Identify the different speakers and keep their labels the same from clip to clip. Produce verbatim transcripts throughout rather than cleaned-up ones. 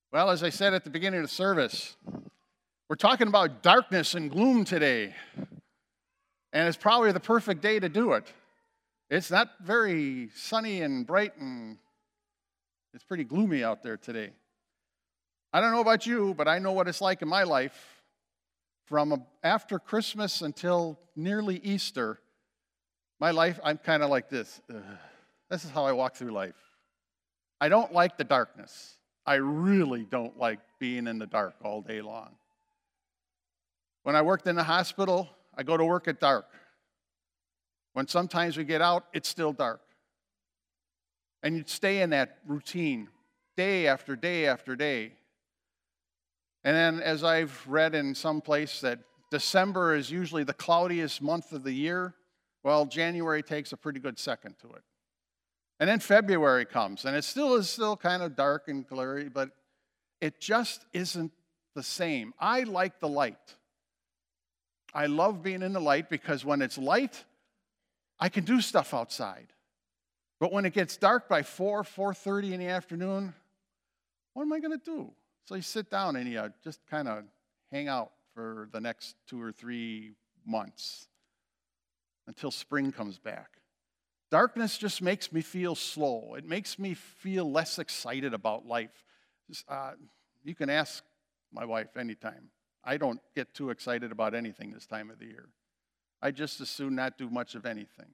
Speaker 1: Well, as I said at the beginning of the service, we're talking about darkness and gloom today. And it's probably the perfect day to do it. It's not very sunny and bright, and it's pretty gloomy out there today. I don't know about you, but I know what it's like in my life. From after Christmas until nearly Easter, my life, I'm kind of like this. Ugh. This is how I walk through life. I don't like the darkness. I really don't like being in the dark all day long. When I worked in the hospital, I go to work at dark. When sometimes we get out, it's still dark. And you'd stay in that routine day after day after day. And then as I've read in some place that December is usually the cloudiest month of the year, well, January takes a pretty good second to it. And then February comes, and it still is still kind of dark and glary, but it just isn't the same. I like the light. I love being in the light because when it's light, I can do stuff outside. But when it gets dark by four, four thirty in the afternoon, what am I going to do? So you sit down and you just kind of hang out for the next two or three months until spring comes back. Darkness just makes me feel slow. It makes me feel less excited about life. Uh, you can ask my wife anytime. I don't get too excited about anything this time of the year. I just as soon not do much of anything.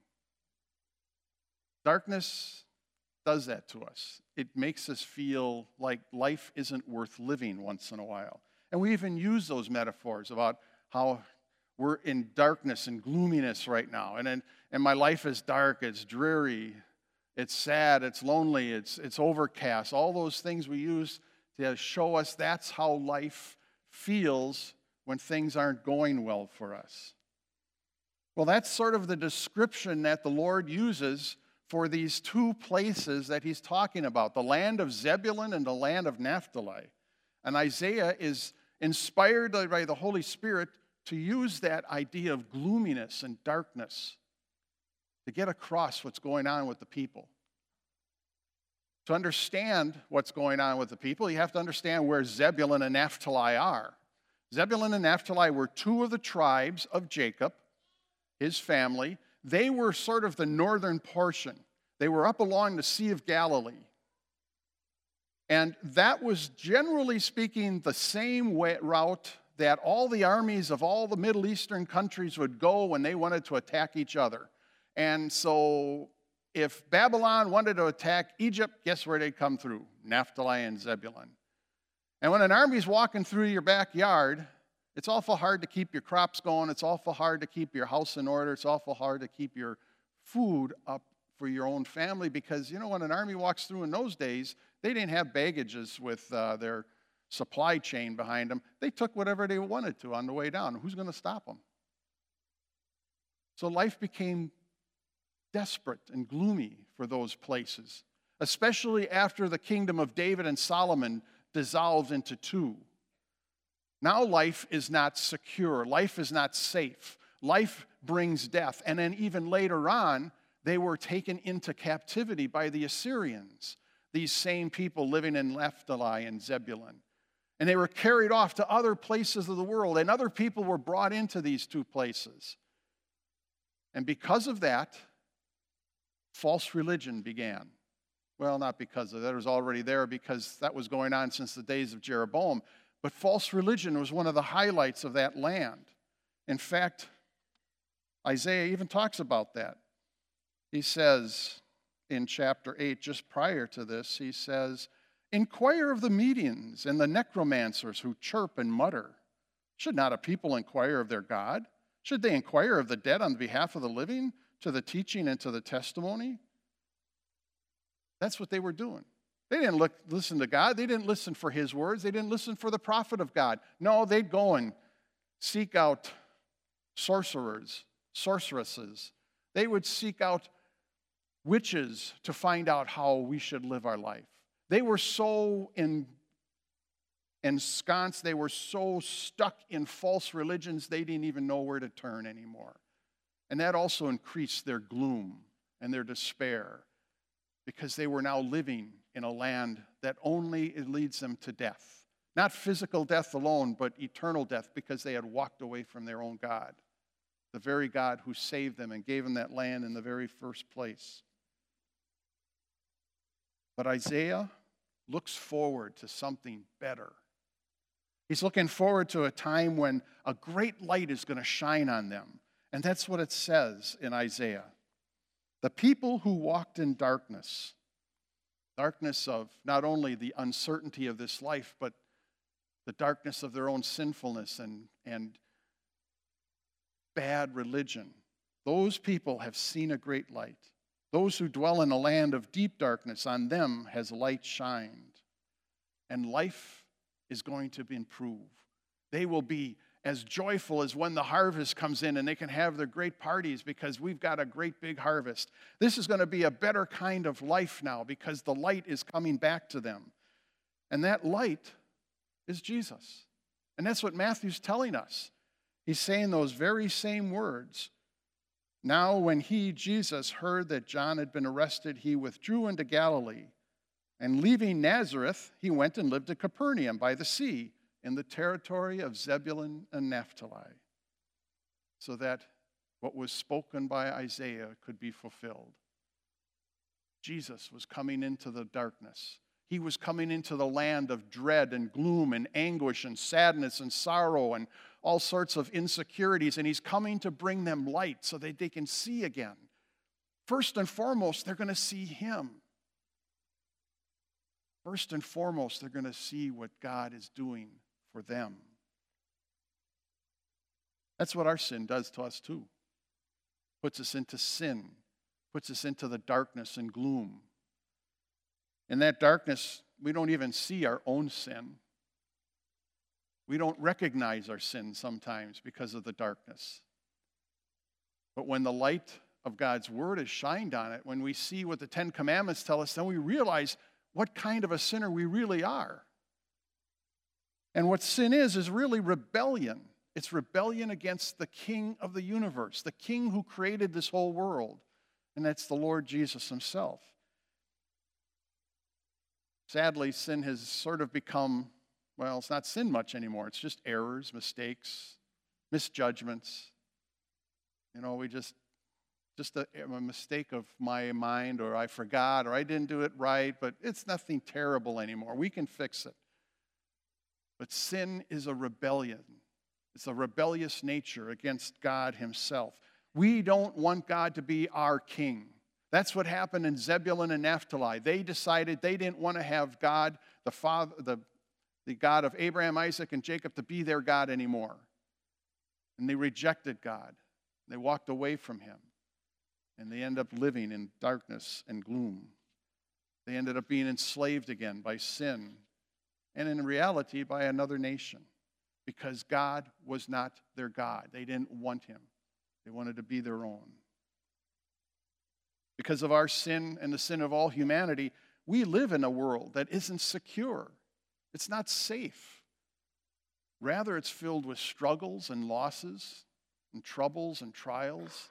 Speaker 1: Darkness does that to us. It makes us feel like life isn't worth living once in a while. And we even use those metaphors about how we're in darkness and gloominess right now. And, and, and my life is dark, it's dreary, it's sad, it's lonely, it's, it's overcast. All those things we use to show us that's how life feels when things aren't going well for us. Well, that's sort of the description that the Lord uses for these two places that he's talking about, the land of Zebulun and the land of Naphtali. And Isaiah is inspired by the Holy Spirit to use that idea of gloominess and darkness to get across what's going on with the people. To understand what's going on with the people, you have to understand where Zebulun and Naphtali are. Zebulun and Naphtali were two of the tribes of Jacob, his family. They were sort of the northern portion. They were up along the Sea of Galilee. And that was, generally speaking, the same way, route that all the armies of all the Middle Eastern countries would go when they wanted to attack each other. And so if Babylon wanted to attack Egypt, guess where they'd come through? Naphtali and Zebulun. And when an army's walking through your backyard, it's awful hard to keep your crops going. It's awful hard to keep your house in order. It's awful hard to keep your food up for your own family because, you know, when an army walks through in those days, they didn't have baggages with uh, their supply chain behind them. They took whatever they wanted to on the way down. Who's going to stop them? So life became desperate and gloomy for those places, especially after the kingdom of David and Solomon dissolved into two. Now life is not secure. Life is not safe. Life brings death. And then even later on, they were taken into captivity by the Assyrians, these same people living in Naphtali and Zebulun. And they were carried off to other places of the world, and other people were brought into these two places. And because of that, false religion began. Well, not because of that. It was already there because that was going on since the days of Jeroboam. But false religion was one of the highlights of that land. In fact, Isaiah even talks about that. He says in chapter eight, just prior to this, he says, "Inquire of the Medians and the necromancers who chirp and mutter. Should not a people inquire of their God? Should they inquire of the dead on behalf of the living, to the teaching and to the testimony?" That's what they were doing. They didn't look, listen to God. They didn't listen for his words. They didn't listen for the prophet of God. No, they'd go and seek out sorcerers, sorceresses. They would seek out witches to find out how we should live our life. They were so in, ensconced, they were so stuck in false religions, they didn't even know where to turn anymore. And that also increased their gloom and their despair. because they were now living in a land that only leads them to death. Not physical death alone, but eternal death, because they had walked away from their own God, the very God who saved them and gave them that land in the very first place. But Isaiah looks forward to something better. He's looking forward to a time when a great light is going to shine on them. And that's what it says in Isaiah. The people who walked in darkness, darkness of not only the uncertainty of this life, but the darkness of their own sinfulness and, and bad religion. Those people have seen a great light. Those who dwell in a land of deep darkness, on them has light shined. And life is going to improve. They will be as joyful as when the harvest comes in and they can have their great parties because we've got a great big harvest. This is going to be a better kind of life now because the light is coming back to them. And that light is Jesus. And that's what Matthew's telling us. He's saying those very same words. Now when he, Jesus, heard that John had been arrested, he withdrew into Galilee. And leaving Nazareth, he went and lived at Capernaum by the sea, in the territory of Zebulun and Naphtali, so that what was spoken by Isaiah could be fulfilled. Jesus was coming into the darkness. He was coming into the land of dread and gloom and anguish and sadness and sorrow and all sorts of insecurities, and he's coming to bring them light so that they can see again. First and foremost, they're going to see him. First and foremost, they're going to see what God is doing for them. That's what our sin does to us too. Puts us into sin, puts us into the darkness and gloom. In that darkness, we don't even see our own sin. We don't recognize our sin sometimes because of the darkness. But when the light of God's word is shined on it, when we see what the Ten Commandments tell us, then we realize what kind of a sinner we really are. And what sin is, is really rebellion. It's rebellion against the King of the universe, the King who created this whole world. And that's the Lord Jesus himself. Sadly, sin has sort of become, well, it's not sin much anymore. It's just errors, mistakes, misjudgments. You know, we just, just a, a mistake of my mind, or I forgot, or I didn't do it right, but it's nothing terrible anymore. We can fix it. But sin is a rebellion. It's a rebellious nature against God himself. We don't want God to be our king. That's what happened in Zebulun and Naphtali. They decided they didn't want to have God, the father, the, the God of Abraham, Isaac, and Jacob, to be their God anymore. And they rejected God. They walked away from him. And they ended up living in darkness and gloom. They ended up being enslaved again by sin, and in reality by another nation, because God was not their God. They didn't want him. They wanted to be their own. Because of our sin and the sin of all humanity, we live in a world that isn't secure. It's not safe. Rather, it's filled with struggles and losses and troubles and trials.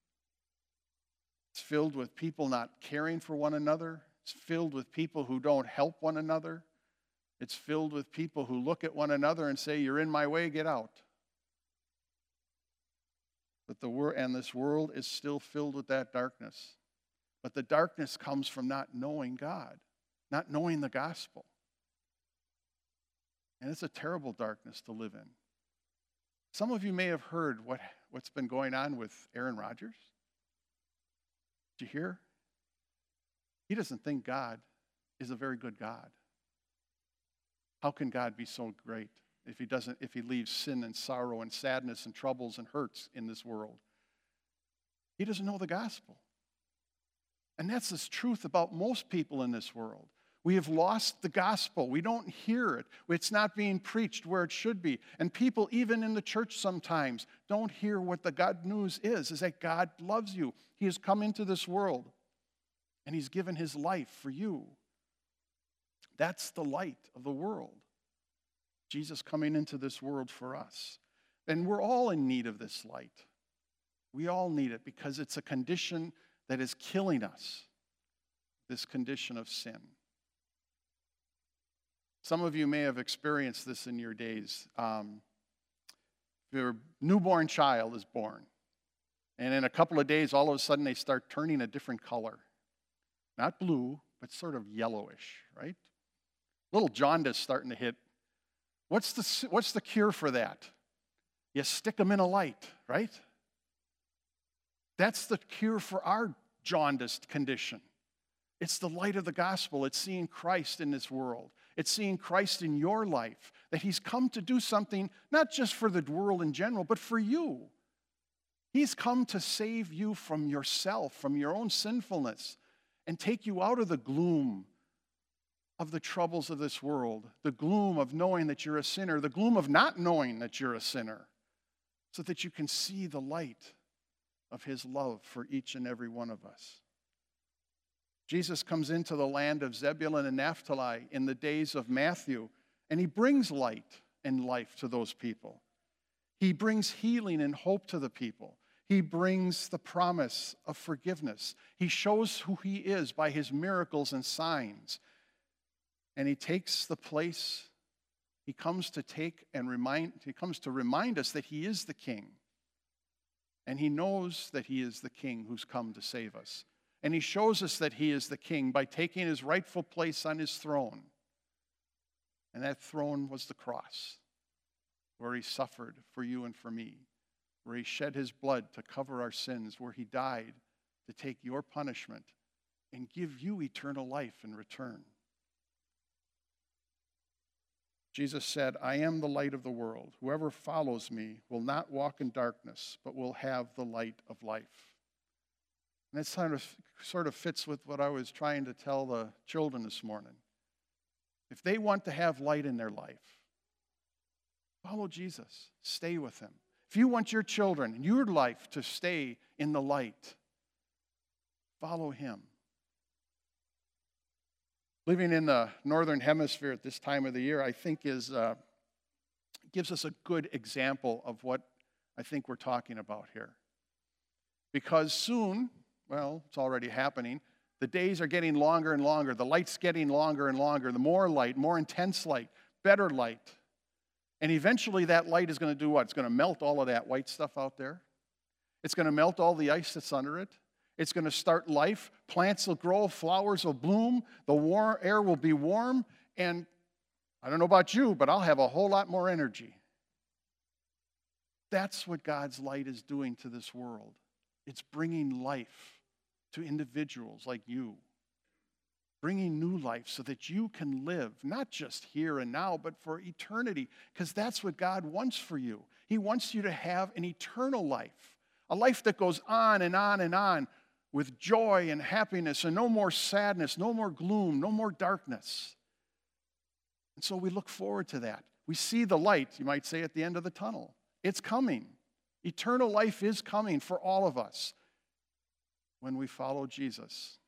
Speaker 1: It's filled with people not caring for one another. It's filled with people who don't help one another. It's filled with people who look at one another and say, "You're in my way, get out." But the wor- and this world is still filled with that darkness. But the darkness comes from not knowing God, not knowing the gospel. And it's a terrible darkness to live in. Some of you may have heard what, what's been going on with Aaron Rodgers. Did you hear? He doesn't think God is a very good God. How can God be so great if he doesn't, if he leaves sin and sorrow and sadness and troubles and hurts in this world? He doesn't know the gospel. And that's the truth about most people in this world. We have lost the gospel. We don't hear it. It's not being preached where it should be. And people, even in the church sometimes, don't hear what the good news is, is that God loves you. He has come into this world, and he's given his life for you. That's the light of the world. Jesus coming into this world for us. And we're all in need of this light. We all need it because it's a condition that is killing us. this condition of sin. Some of you may have experienced this in your days. Um, your newborn child is born, and in a couple of days, all of a sudden, they start turning a different color. Not blue, but sort of yellowish, right? Little jaundice starting to hit. What's the, what's the cure for that? You stick them in a light, right? That's the cure for our jaundiced condition. It's the light of the gospel. It's seeing Christ in this world. It's seeing Christ in your life, that he's come to do something not just for the world in general, but for you. He's come to save you from yourself, from your own sinfulness, and take you out of the gloom of the troubles of this world, the gloom of knowing that you're a sinner, the gloom of not knowing that you're a sinner, so that you can see the light of his love for each and every one of us. Jesus comes into the land of Zebulun and Naphtali in the days of Matthew, and he brings light and life to those people. He brings healing and hope to the people. He brings the promise of forgiveness. He shows who he is by his miracles and signs. And he takes the place, he comes to take and remind, he comes to remind us that he is the king. And he knows that he is the king who's come to save us. And he shows us that he is the king by taking his rightful place on his throne. And that throne was the cross, where he suffered for you and for me, where he shed his blood to cover our sins, where he died to take your punishment and give you eternal life in return. Jesus said, I am the light of the world. Whoever follows me will not walk in darkness, but will have the light of life. And that sort of, sort of fits with what I was trying to tell the children this morning. If they want to have light in their life, follow Jesus. Stay with him. If you want your children and your life to stay in the light, follow him. Living in the northern hemisphere at this time of the year, I think, is uh, gives us a good example of what I think we're talking about here. Because soon, well, it's already happening, the days are getting longer and longer. The light's getting longer and longer. The more light, more intense light, better light. And eventually that light is going to do what? It's going to melt all of that white stuff out there. It's going to melt all the ice that's under it. It's going to start life. Plants will grow, flowers will bloom, the warm air will be warm, and I don't know about you, but I'll have a whole lot more energy. That's what God's light is doing to this world. It's bringing life to individuals like you, bringing new life so that you can live, not just here and now, but for eternity, because that's what God wants for you. He wants you to have an eternal life, a life that goes on and on and on with joy and happiness and no more sadness, no more gloom, no more darkness. And so we look forward to that. We see the light, you might say, at the end of the tunnel. It's coming. Eternal life is coming for all of us when we follow Jesus.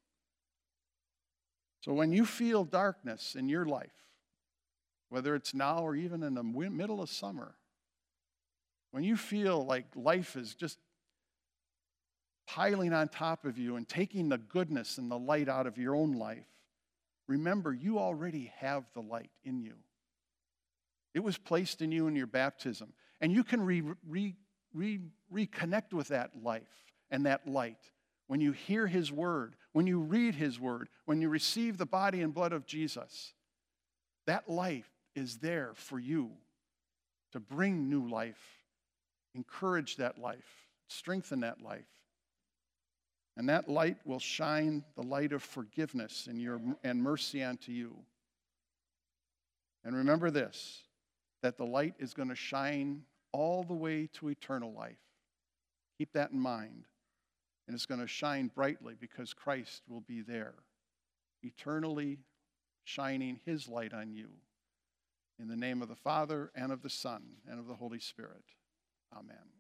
Speaker 1: So when you feel darkness in your life, whether it's now or even in the middle of summer, when you feel like life is just piling on top of you and taking the goodness and the light out of your own life, remember, you already have the light in you. It was placed in you in your baptism. And you can re, re, re, reconnect with that life and that light when you hear his word, when you read his word, when you receive the body and blood of Jesus. That life is there for you to bring new life, encourage that life, strengthen that life. And that light will shine the light of forgiveness and, your, and mercy onto you. And remember this, that the light is going to shine all the way to eternal life. Keep that in mind. And it's going to shine brightly because Christ will be there, eternally shining his light on you. In the name of the Father, and of the Son, and of the Holy Spirit. Amen.